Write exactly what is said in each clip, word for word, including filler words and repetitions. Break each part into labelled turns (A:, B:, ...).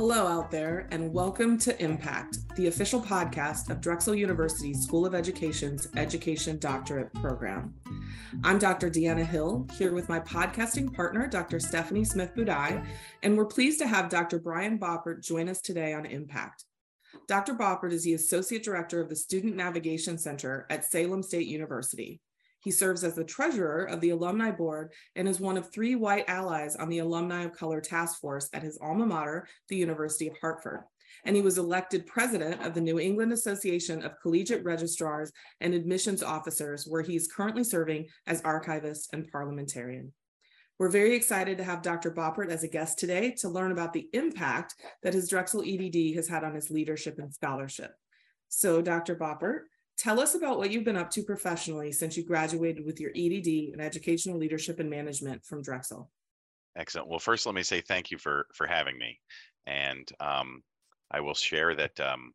A: Hello out there, and welcome to Impact, the official podcast of Drexel University School of Education's Education Doctorate Program. I'm Doctor Deanna Hill, here with my podcasting partner, Doctor Stephanie Smith-Budai, and we're pleased to have Doctor Brian Boppert join us today on Impact. Doctor Boppert is the Associate Director of the Student Navigation Center at Salem State University. He serves as the treasurer of the Alumni Board and is one of three white allies on the Alumni of Color Task Force at his alma mater, the University of Hartford. And he was elected president of the New England Association of Collegiate Registrars and Admissions Officers, where he's currently serving as archivist and parliamentarian. We're very excited to have Doctor Boppert as a guest today to learn about the impact that his Drexel E D D has had on his leadership and scholarship. So, Doctor Boppert, tell us about what you've been up to professionally since you graduated with your E D D in Educational Leadership and Management from Drexel.
B: Excellent. Well, first, let me say thank you for for having me. And um, I will share that um,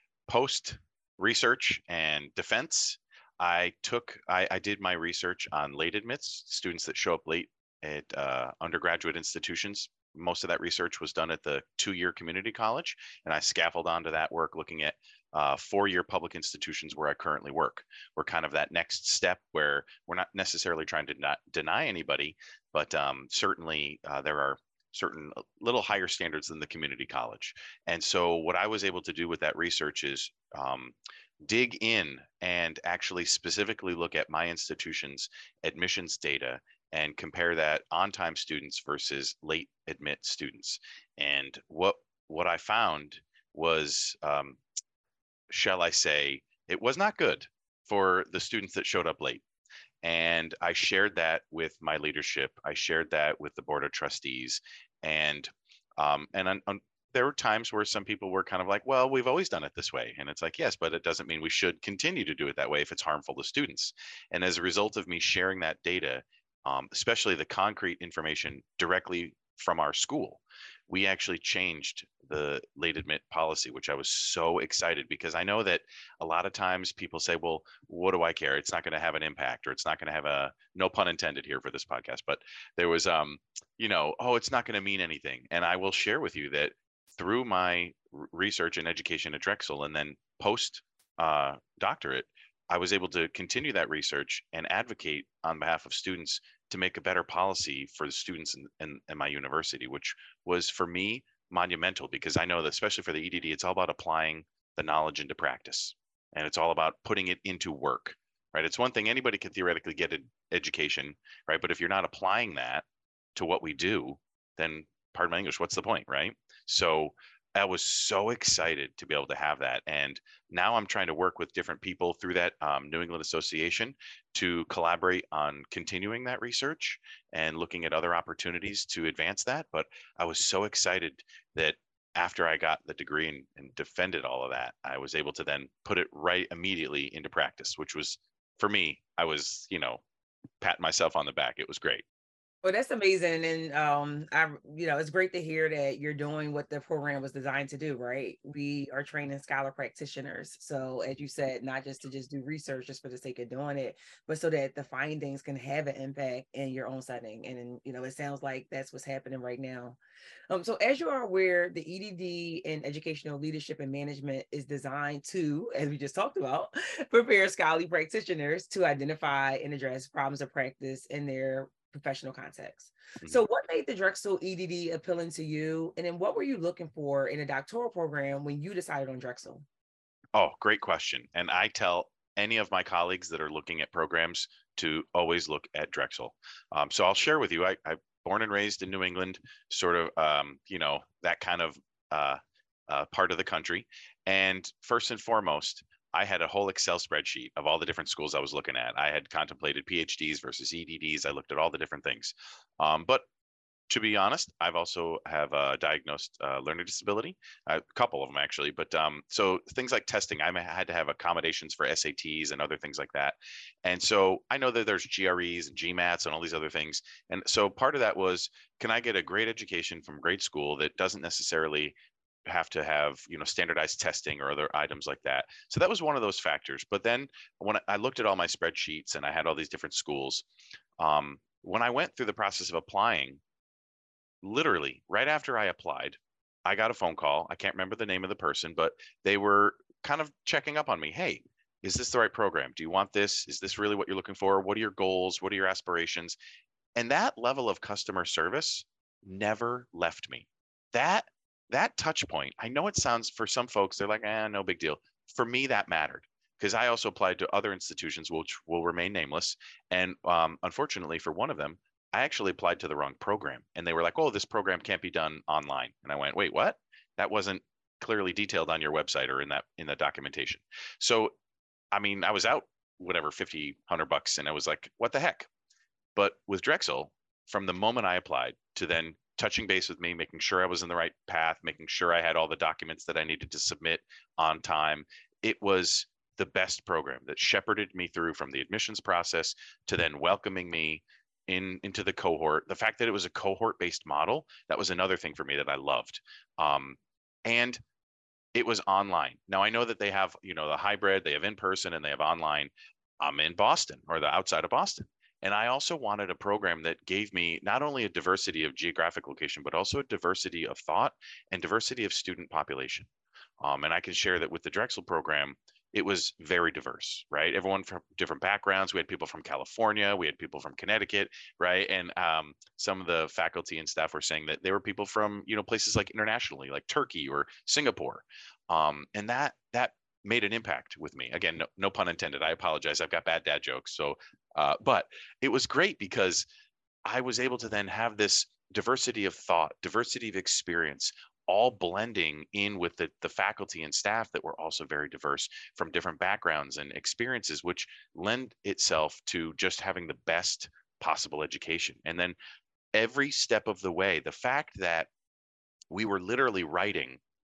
B: post research and defense, I took, I, I did my research on late admits, students that show up late at uh, undergraduate institutions. Most of that research was done at the two-year community college, and I scaffold onto that work looking at uh, four-year public institutions where I currently work. We're kind of that next step where we're not necessarily trying to not deny anybody, but um, certainly uh, there are certain little higher standards than the community college. And so what I was able to do with that research is um, dig in and actually specifically look at my institution's admissions data and compare that on-time students versus late admit students. And what what I found was, um, shall I say, it was not good for the students that showed up late. And I shared that with my leadership. I shared that with the board of trustees. And um, and on, on, there were times where some people were kind of like, well, we've always done it this way. And it's like, yes, but it doesn't mean we should continue to do it that way if it's harmful to students. And as a result of me sharing that data, Um, especially the concrete information directly from our school, we actually changed the late admit policy, which I was so excited because I know that a lot of times people say, well, what do I care? It's not going to have an impact, or it's not going to have a, no pun intended here for this podcast, but there was, um, you know, oh, it's not going to mean anything. And I will share with you that through my research and education at Drexel and then post uh, doctorate, I was able to continue that research and advocate on behalf of students to make a better policy for the students in, in, in my university, which was for me monumental because I know that especially for the E D D, it's all about applying the knowledge into practice. And it's all about putting it into work, right? It's one thing anybody can theoretically get an education, right? But if you're not applying that to what we do, then pardon my English, what's the point, right? So I was so excited to be able to have that. And now I'm trying to work with different people through that um, New England Association to collaborate on continuing that research and looking at other opportunities to advance that. But I was so excited that after I got the degree and, and defended all of that, I was able to then put it right immediately into practice, which was, for me, I was, you know, patting myself on the back. It was great.
C: Well, that's amazing. And, um, I, you know, it's great to hear that you're doing what the program was designed to do, right? We are training scholar practitioners. So as you said, not just to just do research just for the sake of doing it, but so that the findings can have an impact in your own setting. And, you know, it sounds like that's what's happening right now. Um, so as you are aware, the E D D in Educational Leadership and Management is designed to, as we just talked about, prepare scholarly practitioners to identify and address problems of practice in their professional context. Mm-hmm. So what made the Drexel E D D appealing to you? And then what were you looking for in a doctoral program when you decided on Drexel?
B: Oh, great question. And I tell any of my colleagues that are looking at programs to always look at Drexel. Um, so I'll share with you, I, I'm born and raised in New England, sort of, um, you know, that kind of uh, uh, part of the country. And first and foremost, I had a whole Excel spreadsheet of all the different schools I was looking at. I had contemplated PhDs versus E D Ds. I looked at all the different things. Um, but to be honest, I've also have a diagnosed uh, learning disability, a couple of them actually. But um, so things like testing, I had to have accommodations for S A Ts and other things like that. And so I know that there's G R Es and GMATs and all these other things. And so part of that was, can I get a great education from grade school that doesn't necessarily have to have, you know, standardized testing or other items like that. So that was one of those factors. But then when I looked at all my spreadsheets and I had all these different schools, um, when I went through the process of applying, literally right after I applied, I got a phone call. I can't remember the name of the person, but they were kind of checking up on me. Hey, is this the right program? Do you want this? Is this really what you're looking for? What are your goals? What are your aspirations? And that level of customer service never left me. That that touch point, I know it sounds, for some folks, they're like, eh, no big deal. For me, that mattered, because I also applied to other institutions which will remain nameless. And um, unfortunately for one of them, I actually applied to the wrong program. And they were like, oh, this program can't be done online. And I went, wait, what? That wasn't clearly detailed on your website or in that in the documentation. So, I mean, I was out whatever, fifty, one hundred bucks. And I was like, what the heck? But with Drexel, from the moment I applied to then touching base with me, making sure I was in the right path, making sure I had all the documents that I needed to submit on time, it was the best program that shepherded me through from the admissions process to then welcoming me in into the cohort. The fact that it was a cohort-based model, that was another thing for me that I loved. Um, and it was online. Now I know that they have, you know, the hybrid, they have in person and they have online. I'm in Boston, or the outside of Boston. And I also wanted a program that gave me not only a diversity of geographic location, but also a diversity of thought and diversity of student population. Um, and I can share that with the Drexel program, it was very diverse, right? Everyone from different backgrounds. We had people from California, we had people from Connecticut, right? And um, some of the faculty and staff were saying that there were people from, you know, places like internationally, like Turkey or Singapore. Um, and that that made an impact with me. Again, no, no pun intended. I apologize. I've got bad dad jokes. So, uh, but it was great because I was able to then have this diversity of thought, diversity of experience, all blending in with the, the faculty and staff that were also very diverse from different backgrounds and experiences, which lend itself to just having the best possible education. And then every step of the way, the fact that we were literally writing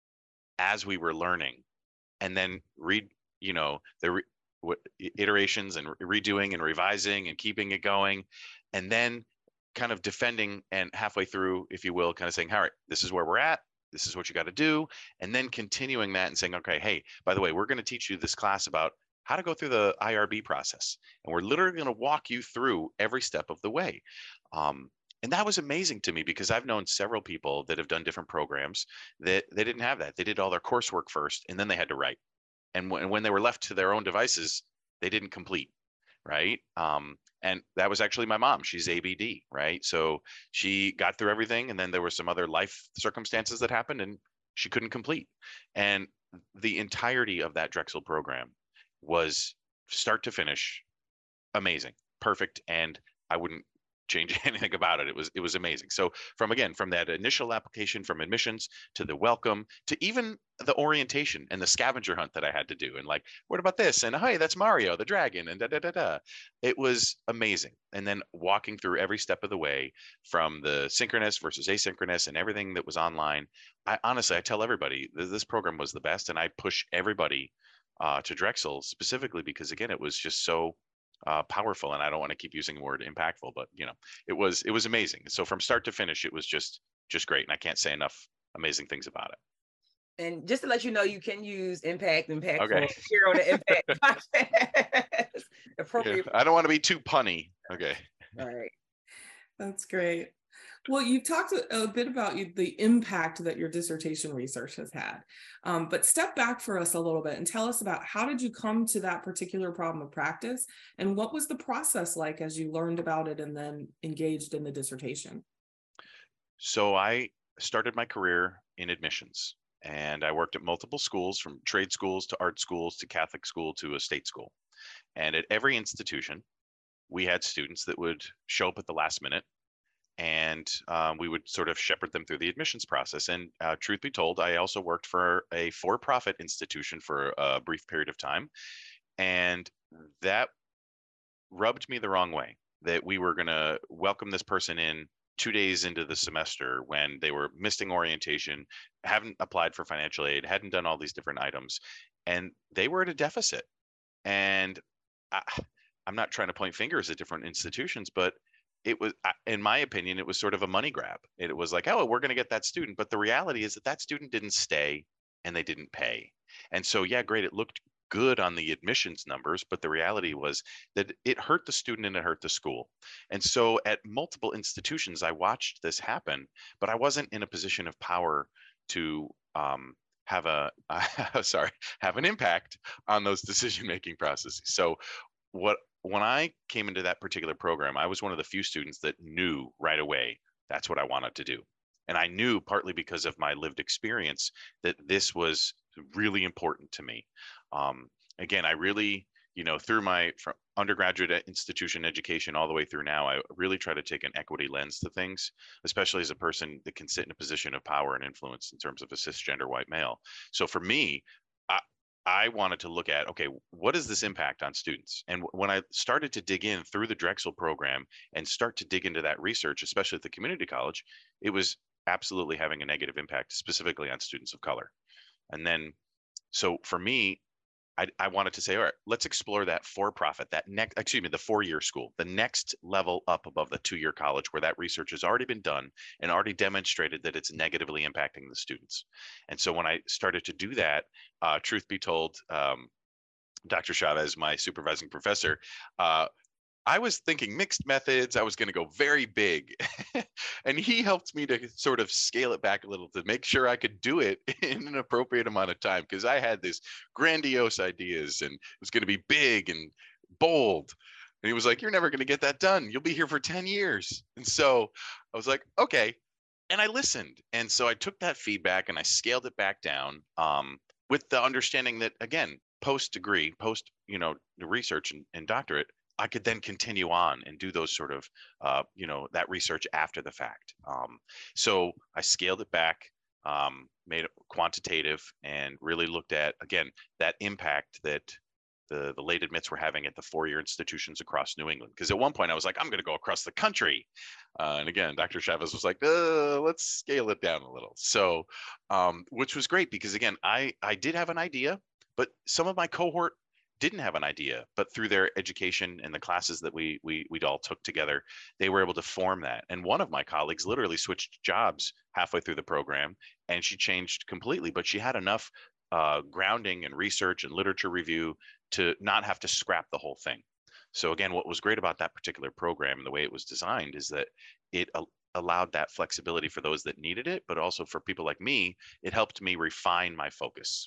B: as we were learning, and then read, you know, the re- w- iterations and re- redoing and revising and keeping it going, and then kind of defending and halfway through, if you will, kind of saying, all right, this is where we're at. This is what you got to do. And then continuing that and saying, okay, hey, by the way, we're going to teach you this class about how to go through the I R B process. And we're literally going to walk you through every step of the way. Um, and that was amazing to me because I've known several people that have done different programs that they didn't have that. They did all their coursework first and then they had to write. And w- when they were left to their own devices, they didn't complete. Right. Um, and that was actually my mom. She's A B D. Right. So she got through everything. And then there were some other life circumstances that happened and she couldn't complete. And the entirety of that Drexel program was start to finish amazing, perfect. And I wouldn't change anything about it. It was, it was amazing. So from, again, from that initial application, from admissions to the welcome, to even the orientation and the scavenger hunt that I had to do. And like, what about this? And hey, that's Mario, the dragon, and da, da, da, da. It was amazing. And then walking through every step of the way from the synchronous versus asynchronous and everything that was online. I honestly, I tell everybody this program was the best. And I push everybody uh, to Drexel specifically because again, it was just so Uh, powerful, and I don't want to keep using the word impactful, but you know, it was it was amazing. So from start to finish, it was just just great, and I can't say enough amazing things about it.
C: And just to let you know, you can use impact, impactful
B: Okay.
C: here on the Impact Podcast. Appropriate.
B: Yeah, I don't want to be too punny. Okay.
C: All right.
A: That's great. Well, you've talked a, a bit about you, the impact that your dissertation research has had, um, but step back for us a little bit and tell us about how did you come to that particular problem of practice and what was the process like as you learned about it and then engaged in the dissertation?
B: So I started my career in admissions and I worked at multiple schools, from trade schools to art schools to Catholic school to a state school. And at every institution, we had students that would show up at the last minute, and um, we would sort of shepherd them through the admissions process. And uh, truth be told, I also worked for a for-profit institution for a brief period of time, and that rubbed me the wrong way, that we were going to welcome this person in two days into the semester when they were missing orientation, haven't applied for financial aid, hadn't done all these different items, and they were at a deficit. And I, I'm not trying to point fingers at different institutions, but it was, in my opinion, it was sort of a money grab. It was like, oh, we're going to get that student. But the reality is that that student didn't stay and they didn't pay. And so, yeah, great. It looked good on the admissions numbers, but the reality was that it hurt the student and it hurt the school. And so at multiple institutions, I watched this happen, but I wasn't in a position of power to um, have a uh, sorry have an impact on those decision-making processes. So what when I came into that particular program, I was one of the few students that knew right away that's what I wanted to do. And I knew, partly because of my lived experience, that this was really important to me. Um, again, I really, you know, through my from undergraduate institution education all the way through now, I really try to take an equity lens to things, especially as a person that can sit in a position of power and influence in terms of a cisgender white male. So for me, I, I wanted to look at, okay, what is this impact on students? And when I started to dig in through the Drexel program and start to dig into that research, especially at the community college, it was absolutely having a negative impact, specifically on students of color. And then, so for me, I, I wanted to say, all right, let's explore that for-profit, that next, excuse me, the four-year school, the next level up above the two-year college, where that research has already been done and already demonstrated that it's negatively impacting the students. And so when I started to do that, uh, truth be told, um, Doctor Chavez, my supervising professor, uh, I was thinking mixed methods. I was going to go very big. And he helped me to sort of scale it back a little to make sure I could do it in an appropriate amount of time, because I had this grandiose ideas and it was going to be big and bold. And he was like, you're never going to get that done. You'll be here for ten years. And so I was like, okay. And I listened. And so I took that feedback and I scaled it back down, um, with the understanding that, again, post degree, post, you know, the research and, and doctorate, I could then continue on and do those sort of, uh, you know, that research after the fact. Um, so I scaled it back, um, made it quantitative, and really looked at, again, that impact that the, the late admits were having at the four-year institutions across New England. Because at one point I was like, I'm going to go across the country. Uh, and again, Doctor Chavez was like, uh, let's scale it down a little. So, um, which was great, because again, I, I did have an idea, but some of my cohort didn't have an idea, but through their education and the classes that we we we all took together, they were able to form that. And one of my colleagues literally switched jobs halfway through the program, and she changed completely, but she had enough uh, grounding and research and literature review to not have to scrap the whole thing. So again, what was great about that particular program and the way it was designed is that it uh, allowed that flexibility for those that needed it, but also for people like me, it helped me refine my focus.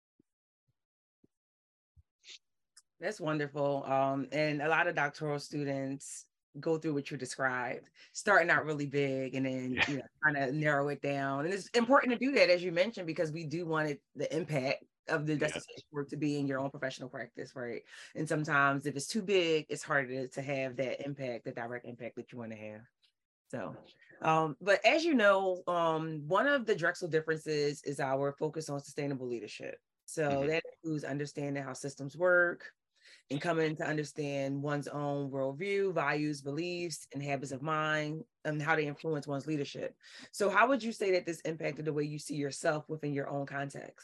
C: That's wonderful. Um, and a lot of doctoral students go through what you described, starting out really big and then, yeah. you know, trying to narrow it down. And it's important to do that, as you mentioned, because we do want it, the impact of the dissertation yeah. work to be in your own professional practice, right? And sometimes if it's too big, it's harder to have that impact, the direct impact that you want to have. So, um, but as you know, um, one of the Drexel differences is our focus on sustainable leadership. So mm-hmm. that includes understanding how systems work, and coming to understand one's own worldview, values, beliefs, and habits of mind, and how they influence one's leadership. So how would you say that this impacted the way you see yourself within your own context?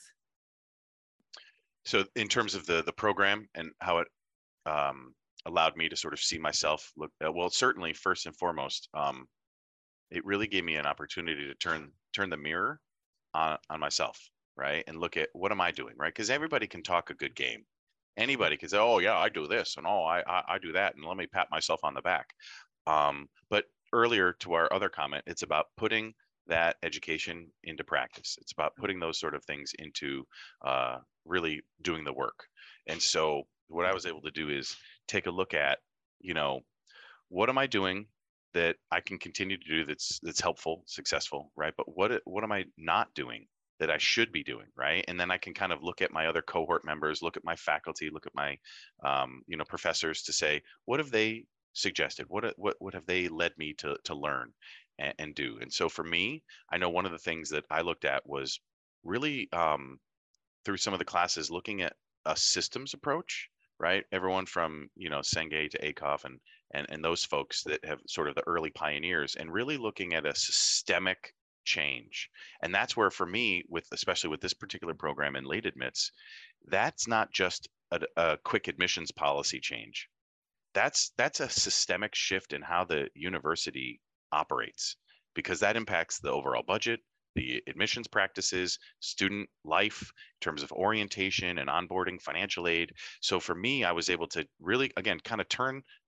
B: So in terms of the, the program and how it um, allowed me to sort of see myself, look, uh, well, certainly first and foremost, um, it really gave me an opportunity to turn turn the mirror on, on myself, right? And look at, what am I doing, right? Because everybody can talk a good game. Anybody can say, oh yeah, I do this, and oh, I, I I do that, and let me pat myself on the back. Um, but earlier to our other comment, it's about putting that education into practice. It's about putting those sort of things into uh, really doing the work. And so what I was able to do is take a look at, you know, what am I doing that I can continue to do that's that's helpful, successful, right? But what what am I not doing that I should be doing, right? And then I can kind of look at my other cohort members, look at my faculty, look at my, um, you know, professors to say, what have they suggested? What what what have they led me to to learn and, and do? And so for me, I know one of the things that I looked at was really um, through some of the classes, looking at a systems approach, right? Everyone from, you know, Senge to Akoff and and and those folks that have sort of the early pioneers, and really looking at a systemic change. And that's where, for me, with especially with this particular program in late admits, that's not just a, a quick admissions policy change. That's that's a systemic shift in how the university operates, because that impacts the overall budget, the admissions practices, student life in terms of orientation and onboarding, financial aid. So for me, I was able to really, again, kind of turn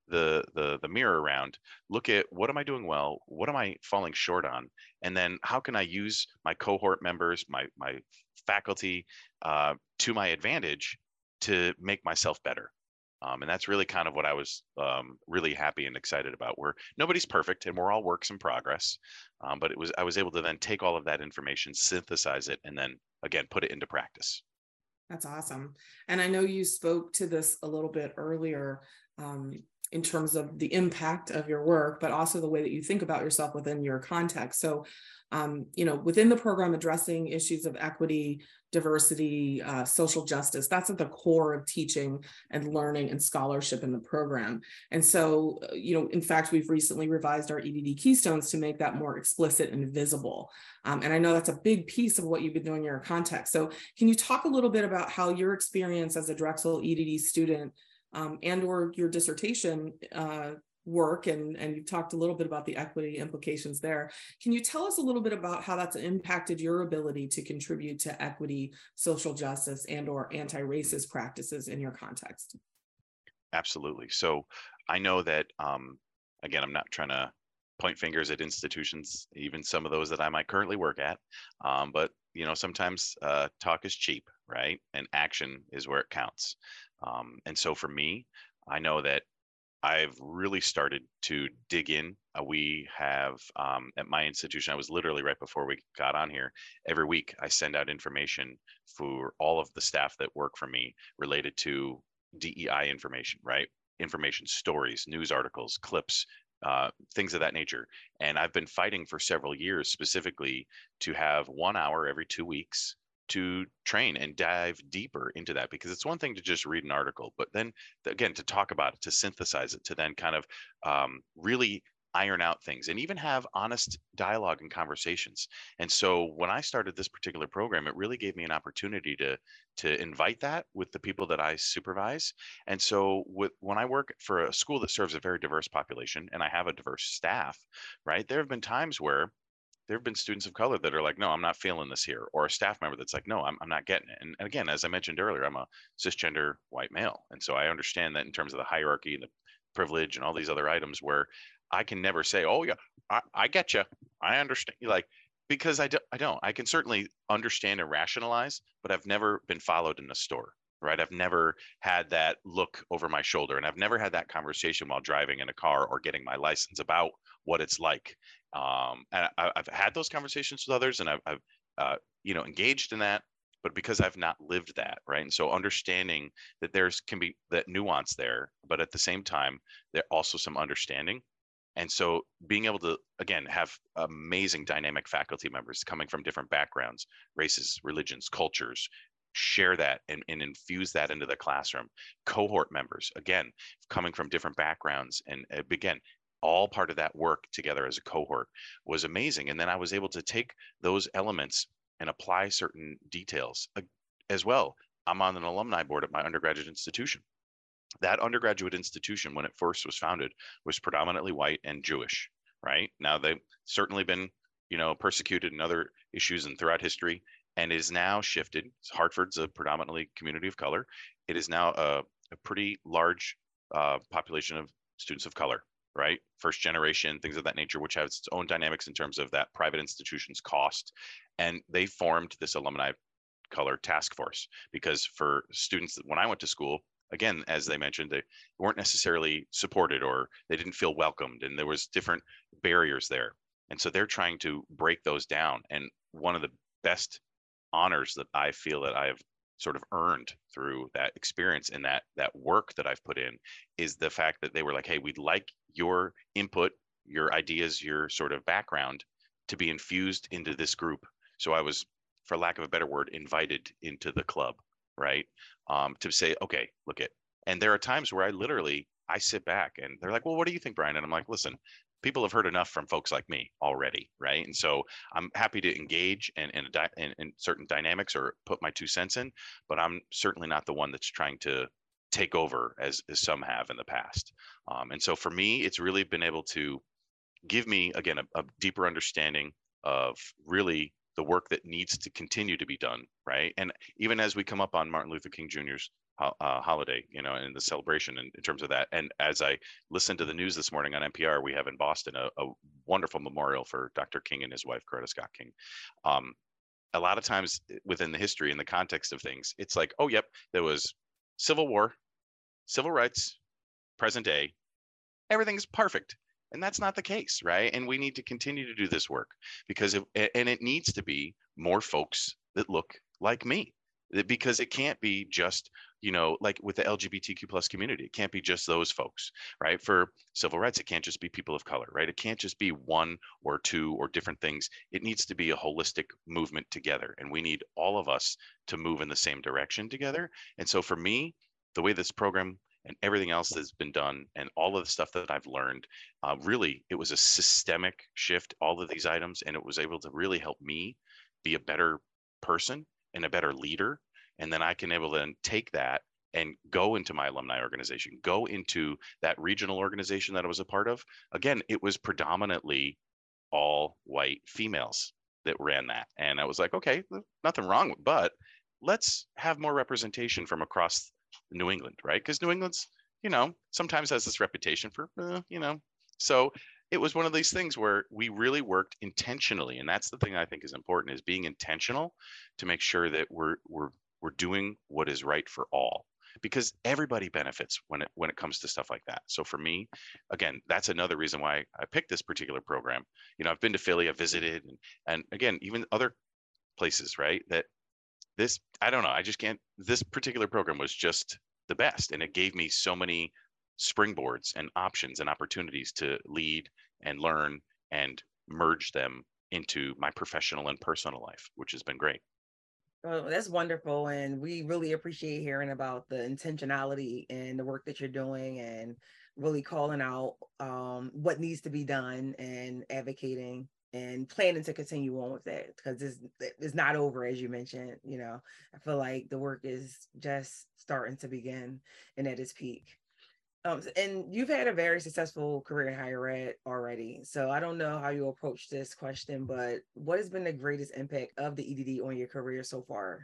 B: the the the mirror around, look at what am I doing well, what am I falling short on, and then how can I use my cohort members, my my faculty, uh, to my advantage to make myself better. Um, and that's really kind of what I was um, really happy and excited about. Where nobody's perfect, and we're all works in progress. Um, but it was I was able to then take all of that information, synthesize it, and then again put it into practice.
A: That's awesome. And I know you spoke to this a little bit earlier um, in terms of the impact of your work, but also the way that you think about yourself within your context. So, um, you know, within the program, addressing issues of equity, diversity, uh, social justice, that's at the core of teaching and learning and scholarship in the program. And so, you know, in fact, we've recently revised our E D D Keystones to make that more explicit and visible. Um, and I know that's a big piece of what you've been doing in your context. So can you talk a little bit about how your experience as a Drexel E D D student um, and or your dissertation uh, work, and, and you've talked a little bit about the equity implications there. Can you tell us a little bit about how that's impacted your ability to contribute to equity, social justice, and or anti-racist practices in your context?
B: Absolutely. So I know that, um, again, I'm not trying to point fingers at institutions, even some of those that I might currently work at. Um, but, you know, sometimes uh, talk is cheap, right? And action is where it counts. Um, and so for me, I know that I've really started to dig in. Uh, we have um, at my institution, I was literally right before we got on here, every week I send out information for all of the staff that work for me related to D E I information, right? Information, stories, news articles, clips, uh, things of that nature. And I've been fighting for several years specifically to have one hour every two weeks to train and dive deeper into that, because it's one thing to just read an article, but then again, to talk about it, to synthesize it, to then kind of um, really iron out things and even have honest dialogue and conversations. And so when I started this particular program, it really gave me an opportunity to to invite that with the people that I supervise. And so with, when I work for a school that serves a very diverse population and I have a diverse staff, right, there have been times where there have been students of color that are like, no, I'm not feeling this here, or a staff member that's like, no, I'm, I'm not getting it. And, and again, as I mentioned earlier, I'm a cisgender white male. And so I understand that in terms of the hierarchy and the privilege and all these other items where I can never say, oh yeah, I, I get you. I understand. Like, because I, do, I don't, I can certainly understand and rationalize, but I've never been followed in a store, right? I've never had that look over my shoulder, and I've never had that conversation while driving in a car or getting my license about what it's like. Um, and I, I've had those conversations with others, and I've, I've uh, you know, engaged in that, but because I've not lived that, right? And so understanding that there's can be that nuance there, but at the same time, there also some understanding. And so being able to, again, have amazing dynamic faculty members coming from different backgrounds, races, religions, cultures, share that and, and infuse that into the classroom. Cohort members, again, coming from different backgrounds, and uh, again, all part of that work together as a cohort was amazing. And then I was able to take those elements and apply certain details uh, as well. I'm on an alumni board at my undergraduate institution. That undergraduate institution, when it first was founded, was predominantly white and Jewish, right? Now they've certainly been, you know, persecuted in other issues and throughout history, and is now shifted. Hartford's a predominantly community of color. It is now a, a pretty large uh, population of students of color, right? First generation, things of that nature, which has its own dynamics in terms of that private institution's cost. And they formed this alumni color task force because for students, when I went to school, again, as they mentioned, they weren't necessarily supported or they didn't feel welcomed, and there was different barriers there. And so they're trying to break those down. And one of the best honors that I feel that I've sort of earned through that experience and that that work that I've put in is the fact that they were like, hey, we'd like your input, your ideas, your sort of background to be infused into this group. So I was, for lack of a better word, invited into the club, right? Um, to say, okay, look at, and there are times where I literally, I sit back and they're like, well, what do you think, Brian? And I'm like, listen, people have heard enough from folks like me already, right? And so I'm happy to engage in, in, a, in, in certain dynamics or put my two cents in, but I'm certainly not the one that's trying to take over as, as some have in the past. Um, and so for me, it's really been able to give me, again, a, a deeper understanding of really the work that needs to continue to be done, right? And even as we come up on Martin Luther King Junior's uh, holiday, you know, and the celebration in, in terms of that. And as I listened to the news this morning on N P R, we have in Boston a, a wonderful memorial for Doctor King and his wife, Coretta Scott King. Um, a lot of times within the history and the context of things, it's like, oh, yep, there was Civil War, civil rights, present day, everything's perfect. And that's not the case, right? And we need to continue to do this work because, it, and it needs to be more folks that look like me, because it can't be just, you know, like with the L G B T Q plus community, it can't be just those folks, right? For civil rights, it can't just be people of color, right? It can't just be one or two or different things. It needs to be a holistic movement together. And we need all of us to move in the same direction together. And so for me, the way this program and everything else that's been done and all of the stuff that I've learned, uh, really, it was a systemic shift, all of these items, and it was able to really help me be a better person and a better leader. And then I can able to then take that and go into my alumni organization, go into that regional organization that I was a part of. Again, it was predominantly all white females that ran that. And I was like, okay, nothing wrong, but let's have more representation from across New England, right? Because New England's, you know, sometimes has this reputation for, uh, you know, so it was one of these things where we really worked intentionally. And that's the thing I think is important, is being intentional to make sure that we're, we're, we're doing what is right for all, because everybody benefits when it, when it comes to stuff like that. So for me, again, that's another reason why I picked this particular program. You know, I've been to Philly, I've visited, and, and again, even other places, right? That this, I don't know, I just can't, this particular program was just the best. And it gave me so many springboards and options and opportunities to lead and learn and merge them into my professional and personal life, which has been great.
C: Well, that's wonderful. And we really appreciate hearing about the intentionality and the work that you're doing, and really calling out um, what needs to be done and advocating and planning to continue on with that, because it's, it's not over, as you mentioned. You know, I feel like the work is just starting to begin and at its peak. Um, and you've had a very successful career in higher ed already. So I don't know how you approach this question, but what has been the greatest impact of the E D D on your career so far?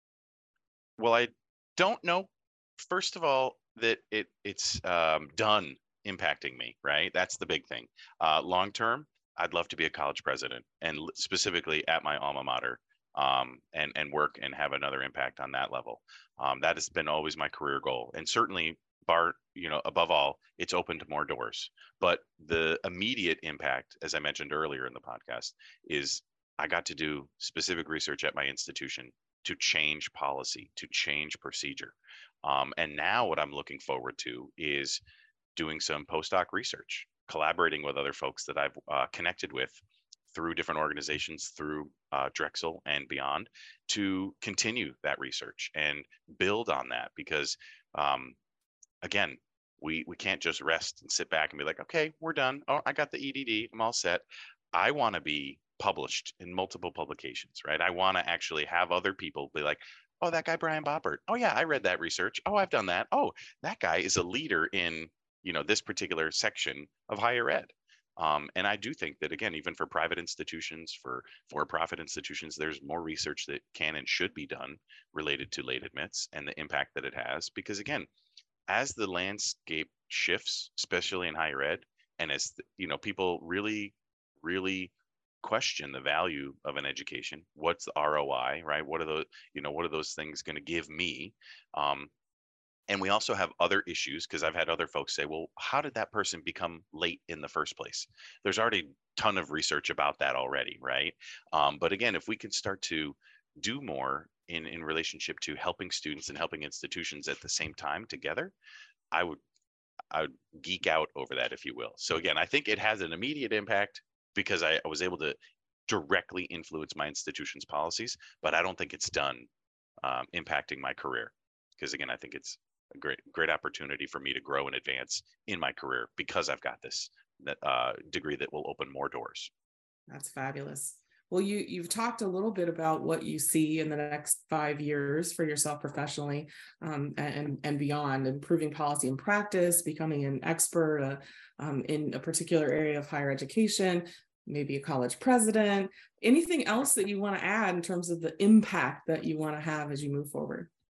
B: Well, I don't know, first of all, that it it's um, done impacting me, right? That's the big thing. Uh, long term, I'd love to be a college president, and specifically at my alma mater, um, and, and work and have another impact on that level. Um, that has been always my career goal. And certainly, bar, you know, above all, it's opened more doors. But the immediate impact, as I mentioned earlier in the podcast, is I got to do specific research at my institution to change policy, to change procedure. Um, and now what I'm looking forward to is doing some postdoc research, collaborating with other folks that I've uh, connected with through different organizations, through uh, Drexel and beyond, to continue that research and build on that. Because um, again, we we can't just rest and sit back and be like, okay, we're done. Oh, I got the E D D, I'm all set. I want to be published in multiple publications, right? I want to actually have other people be like, oh, that guy Brian Boppert. Oh yeah, I read that research. Oh, I've done that. Oh, that guy is a leader in, you know, this particular section of higher ed. Um, and I do think that, again, even for private institutions, for for-profit institutions, there's more research that can and should be done related to late admits and the impact that it has. Because again, as the landscape shifts, especially in higher ed, and as, you know, people really, really question the value of an education, what's the R O I, right? What are those, you know, what are those things going to give me? Um, and we also have other issues, because I've had other folks say, well, how did that person become late in the first place? There's already a ton of research about that already, right? Um, but again, if we can start to do more in, in relationship to helping students and helping institutions at the same time together, I would, I would geek out over that, if you will. So again, I think it has an immediate impact because I, I was able to directly influence my institution's policies, but I don't think it's done um, impacting my career. Because again, I think it's a great, great opportunity for me to grow and advance in my career because I've got this uh, degree that will open more doors.
A: That's fabulous. Well, you, you've talked a little bit about what you see in the next five years for yourself professionally, um, and, and beyond, improving policy and practice, becoming an expert uh, um, in a particular area of higher education, maybe a college president. Anything else that you want to add in terms of the impact that you want to have as you move forward?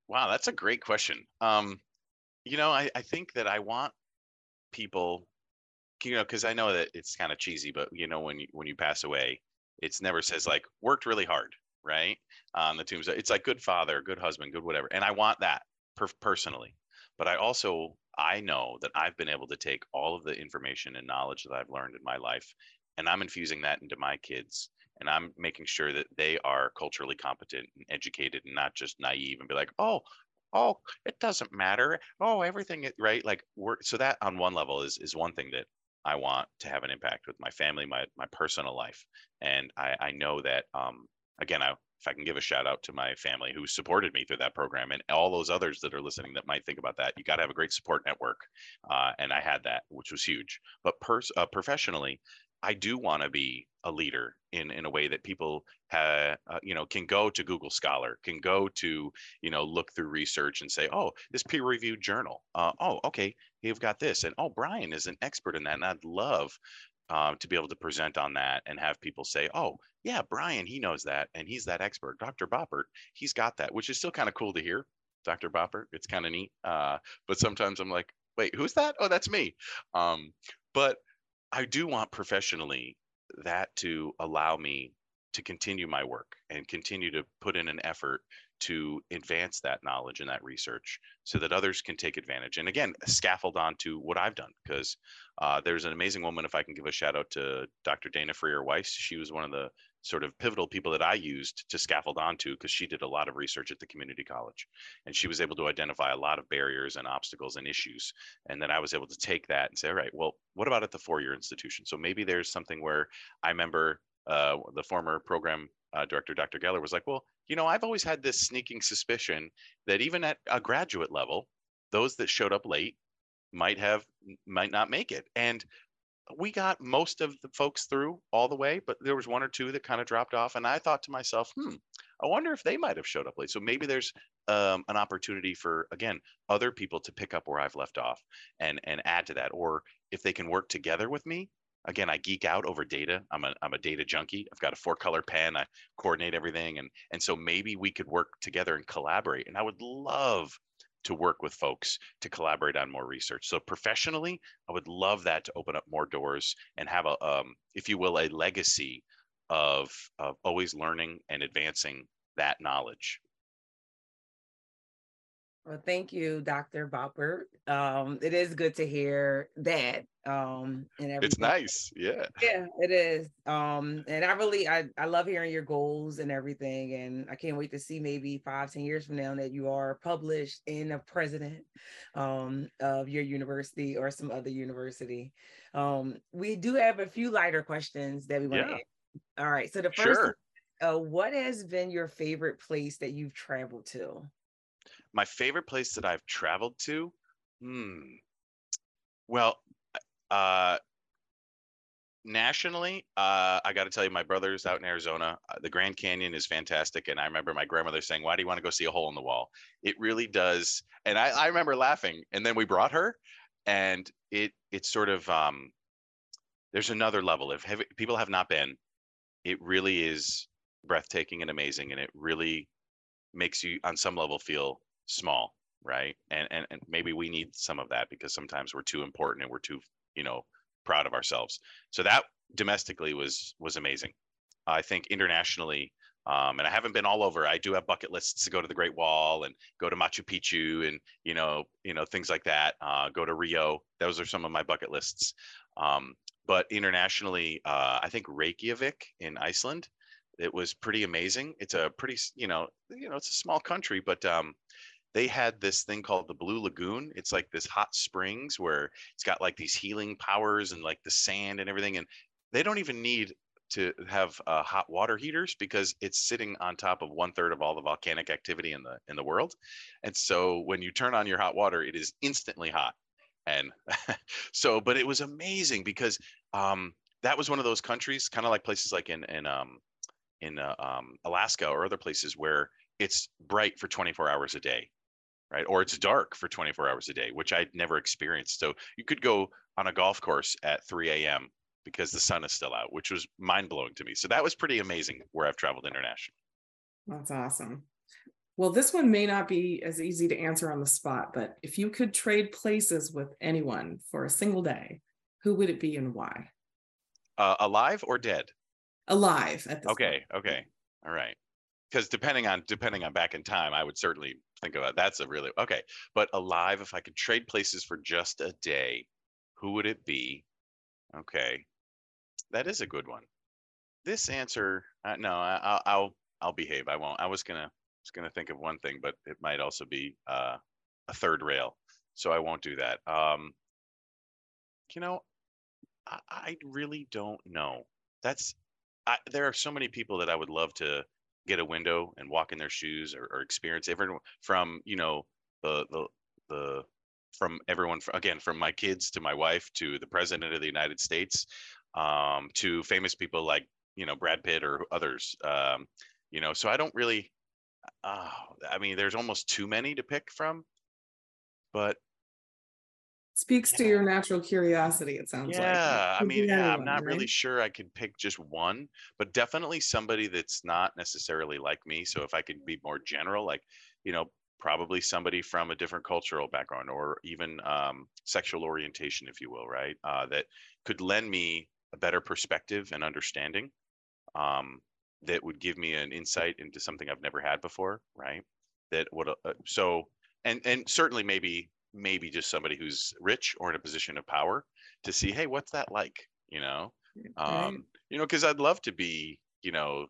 B: Wow, that's a great question. Um, you know, I, I think that I want people, you know, because I know that it's kind of cheesy, but you know, when you when you pass away, it's never says like worked really hard, right? On the tombstone, it's like good father, good husband, good whatever. And I want that per- personally, but I also I know that I've been able to take all of the information and knowledge that I've learned in my life, and I'm infusing that into my kids. And I'm making sure that they are culturally competent and educated and not just naive and be like, oh, oh, it doesn't matter. Oh, everything, is right? Like we're so that on one level is is one thing that I want to have an impact with my family, my my personal life, and I, I know that um, again, I, if I can give a shout out to my family who supported me through that program, and all those others that are listening that might think about that, you got to have a great support network, uh, and I had that, which was huge. But pers- uh, professionally, I do want to be a leader in in a way that people ha, uh, you know can go to Google Scholar, can go to you know look through research and say, oh, this peer reviewed journal, uh, oh, okay, you've got this, and oh, Brian is an expert in that, and I'd love um, to be able to present on that and have people say, oh yeah, Brian, he knows that and he's that expert. Doctor Boppert, he's got that, which is still kind of cool to hear. Doctor Boppert, it's kind of neat, uh, but sometimes I'm like, wait, who's that? Oh, that's me. um, but I do want professionally that to allow me to continue my work and continue to put in an effort to advance that knowledge and that research so that others can take advantage. And again, scaffold on to what I've done, because uh, there's an amazing woman, if I can give a shout out to Doctor Dana Freer Weiss. She was one of the sort of pivotal people that I used to scaffold onto, because she did a lot of research at the community college and she was able to identify a lot of barriers and obstacles and issues. And then I was able to take that and say, all right, well, what about at the four-year institution? So maybe there's something where I remember uh, the former program uh, director, Doctor Geller, was like, well, you know, I've always had this sneaking suspicion that even at a graduate level, those that showed up late might have might not make it. And we got most of the folks through all the way, but there was one or two that kind of dropped off. And I thought to myself, hmm, I wonder if they might have showed up late. So maybe there's um, an opportunity for, again, other people to pick up where I've left off and and add to that. Or if they can work together with me. Again, I geek out over data. I'm a I'm a data junkie. I've got a four color pen. I coordinate everything, and and so maybe we could work together and collaborate. And I would love to work with folks to collaborate on more research. So professionally, I would love that to open up more doors and have a, um, if you will, a legacy of of always learning and advancing that knowledge.
C: Well, thank you, Doctor Boppert. Um, it is good to hear that um, and everything.
B: It's nice, yeah.
C: Yeah, it is. Um, and I really, I, I love hearing your goals and everything. And I can't wait to see maybe five, ten years from now that you are published and a president um, of your university or some other university. Um, we do have a few lighter questions that we want to
B: Yeah.
C: ask. All right. So the first,
B: Sure.
C: uh, what has been your favorite place that you've traveled to?
B: My favorite place that I've traveled to, hmm. Well, uh, nationally, uh, I got to tell you, my brother's out in Arizona. Uh, the Grand Canyon is fantastic, and I remember my grandmother saying, "Why do you want to go see a hole in the wall?" It really does, and I, I remember laughing. And then we brought her, and it it's sort of um, there's another level. If have, people have not been, it really is breathtaking and amazing, and it really makes you on some level feel small, right? And and and maybe we need some of that because sometimes we're too important and we're too, you know, proud of ourselves. So that domestically was was amazing. I think internationally, um, and I haven't been all over. I do have bucket lists to go to the Great Wall and go to Machu Picchu and you know you know things like that. Uh, go to Rio. Those are some of my bucket lists. Um, but internationally, uh, I think Reykjavik in Iceland. It was pretty amazing. It's a pretty you know you know it's a small country, but um, they had this thing called the Blue Lagoon. It's like this hot springs where it's got like these healing powers and like the sand and everything. And they don't even need to have uh, hot water heaters because it's sitting on top of one third of all the volcanic activity in the in the world. And so when you turn on your hot water, it is instantly hot. And so, but it was amazing because um, that was one of those countries, kind of like places like in in um, in uh, um, Alaska or other places where it's bright for twenty-four hours a day, right? Or it's dark for twenty-four hours a day, which I'd never experienced. So you could go on a golf course at three a.m. because the sun is still out, which was mind blowing to me. So that was pretty amazing where I've traveled internationally.
A: That's awesome. Well, this one may not be as easy to answer on the spot, but if you could trade places with anyone for a single day, who would it be and why?
B: Uh, alive or dead?
A: Alive at this
B: Okay,
A: point.
B: okay, all right. Because depending on depending on back in time, I would certainly think about that's a really okay. But alive, if I could trade places for just a day, who would it be? Okay, that is a good one. This answer, uh, no, I, I'll I'll I'll behave. I won't. I was gonna was gonna think of one thing, but it might also be uh, a third rail, so I won't do that. Um, you know, I, I really don't know. That's I, there are so many people that I would love to get a window and walk in their shoes or, or experience everyone from, you know, the, the, the, from everyone, fr- again, from my kids to my wife to the president of the United States, um, to famous people like, you know, Brad Pitt or others, um, you know, so I don't really, uh, I mean, there's almost too many to pick from, but
A: Speaks to
B: yeah.
A: your natural curiosity, it sounds like.
B: Yeah, I
A: Could
B: mean,
A: be
B: yeah, I'm
A: anyone,
B: not really
A: right?
B: sure I could pick just one, but definitely somebody that's not necessarily like me. So if I could be more general, like, you know, probably somebody from a different cultural background or even um, sexual orientation, if you will, right? Uh, that could lend me a better perspective and understanding, um, that would give me an insight into something I've never had before, right? That would, uh, so, and and certainly maybe maybe just somebody who's rich or in a position of power to see, hey, what's that like? You know,
A: Right.
B: um, you know, because I'd love to be, you know,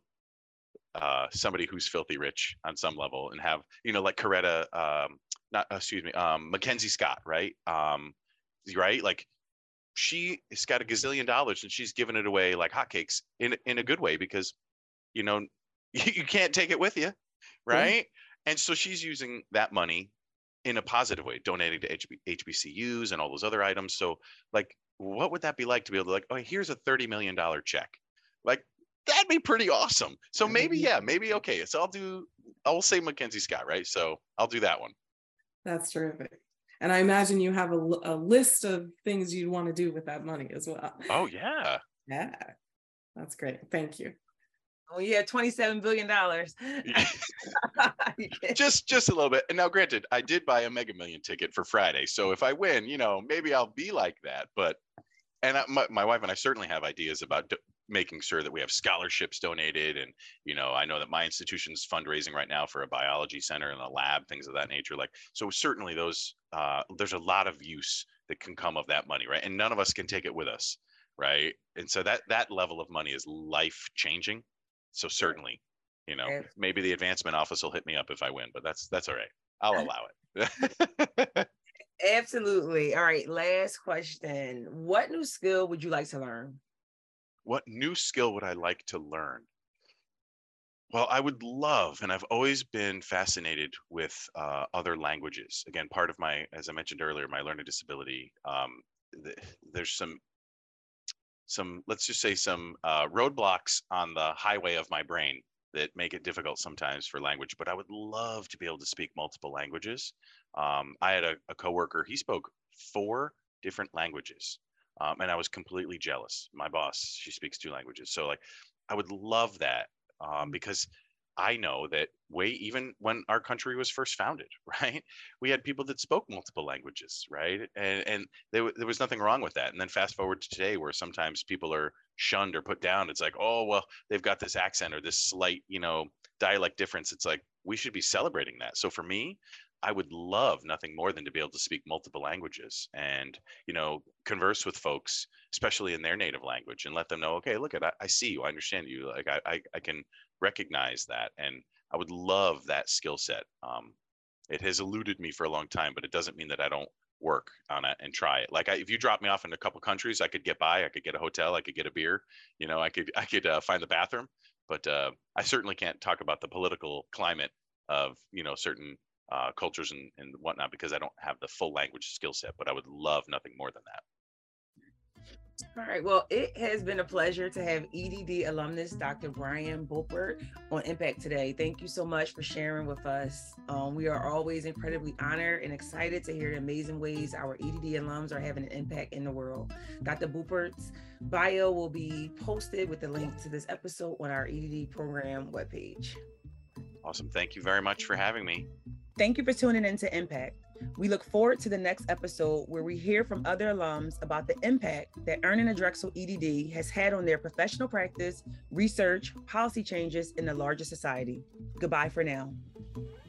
B: uh, somebody who's filthy rich on some level and have, you know, like Coretta, um, not excuse me, um, Mackenzie Scott, right? Um, right, like she has got a gazillion dollars and she's giving it away like hotcakes in in a good way because you know you can't take it with you,
A: Yeah.
B: right? And so she's using that money in a positive way, donating to H B, H B C Us and all those other items. So, like, what would that be like to be able to, like, oh, here's a thirty million dollars check? Like, that'd be pretty awesome. So
A: That would
B: maybe,
A: be
B: yeah, maybe, okay. So I'll do, I'll say Mackenzie Scott, right? So I'll do that one.
A: That's terrific. And I imagine you have a, l- a list of things you'd want to do with that money as well.
B: Oh, yeah.
A: Yeah, that's great. Thank you.
C: Oh yeah, twenty-seven billion dollars.
B: just just a little bit. And now granted, I did buy a Mega Million ticket for Friday, so if I win, you know, maybe I'll be like that. But and I, my, my wife and I certainly have ideas about do- making sure that we have scholarships donated. And you know, I know that my institution's fundraising right now for a biology center and a lab, things of that nature. Like, so certainly those uh there's a lot of use that can come of that money, right? And none of us can take it with us, right? And so that that level of money is life changing. So certainly, you know, maybe the advancement office will hit me up if I win, but that's that's all right. I'll allow it.
C: Absolutely. All right. Last question. What new skill would you like to learn?
B: What new skill would I like to learn? Well, I would love, and I've always been fascinated with uh, other languages. Again, part of my, as I mentioned earlier, my learning disability. Um, th- there's some some let's just say some uh, roadblocks on the highway of my brain that make it difficult sometimes for language, but I would love to be able to speak multiple languages. um, I had a, a coworker, he spoke four different languages, um, and I was completely jealous. My boss, she speaks two languages, so like I would love that, um, because I know that way, even when our country was first founded, right? We had people that spoke multiple languages, right? And and there, there was nothing wrong with that. And then fast forward to today, where sometimes people are shunned or put down. It's like, oh, well, they've got this accent or this slight, you know, dialect difference. It's like, we should be celebrating that. So for me, I would love nothing more than to be able to speak multiple languages and, you know, converse with folks, especially in their native language, and let them know, okay, look at, I, I see you, I understand you. Like I, I, I can recognize that. And I would love that skill set. Um, it has eluded me for a long time, but it doesn't mean that I don't work on it and try it. Like I, if you drop me off in a couple countries, I could get by. I could get a hotel. I could get a beer. You know, I could I could uh, find the bathroom. But uh, I certainly can't talk about the political climate of, you know, certain uh, cultures and, and whatnot, because I don't have the full language skill set. But I would love nothing more than that.
C: All right. Well, it has been a pleasure to have E D D alumnus Doctor Brian Boepert on Impact today. Thank you so much for sharing with us. Um, we are always incredibly honored and excited to hear the amazing ways our E D D alums are having an impact in the world. Doctor Boepert's bio will be posted with the link to this episode on our E D D program webpage.
B: Awesome. Thank you very much for having me.
C: Thank you for tuning in to Impact. We look forward to the next episode where we hear from other alums about the impact that earning a Drexel E D D has had on their professional practice, research, policy changes in the larger society. Goodbye for now.